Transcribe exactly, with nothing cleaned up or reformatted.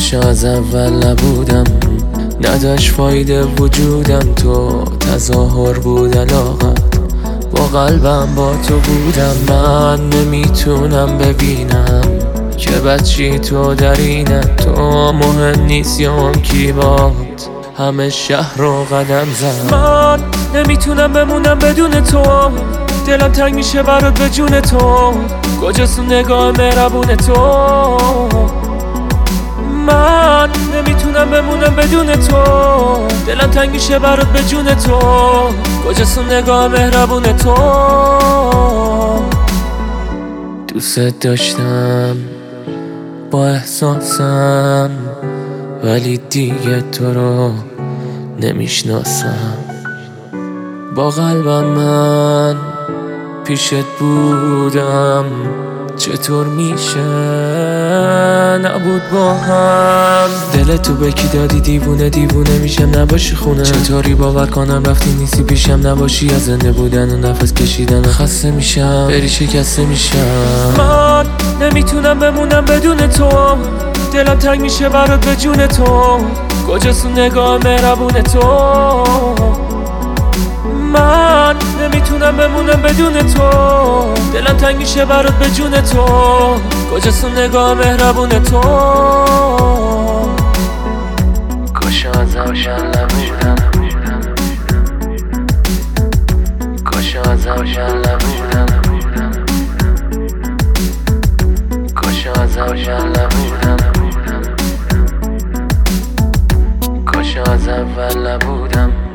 کاش از اول نبودم، نداشت فایده وجودم، تو تظاهر بود علاقت، با قلبم با تو بودم. من نمیتونم ببینم که بچی تو در اینه، تو مهم نیست یا اون کی باد همه شهر رو قدم زد. من نمیتونم بمونم بدون تو، دلم تنگ میشه برات به جون تو، کجاست اون نگاه مهربون تو؟ من نمیتونم بمونم بدون تو، دلم تنگ میشه برات به جون تو، کجاست اون نگاه مهربون تو؟ دوست داشتم با احساسم، ولی دیگه تو رو نمیشناسم. با قلبم من پیشت بودم، چطور میشه نبود با هم؟ دل تو به کی دادی؟ دیوونه دیوونه میشم نباشی خونه، چطوری باور کنم رفتی نیستی پیشم، نباشی از زنده بودن و نفس کشیدن خسته میشم، بری شکسته میشم. من نمیتونم بمونم بدون تو، دلم تنگ میشه برات به جون تو، کجاست اون نگاه مهربون تو؟ من نمیتونم بمونم بدون تو، دلم تنگ میشه برات به جون تو، کجاست اون نگاه مهربون تو؟ کاش از اول نبودم، کاش از اول نبودم، کاش از اول نبودم، کاش از اول نبودم.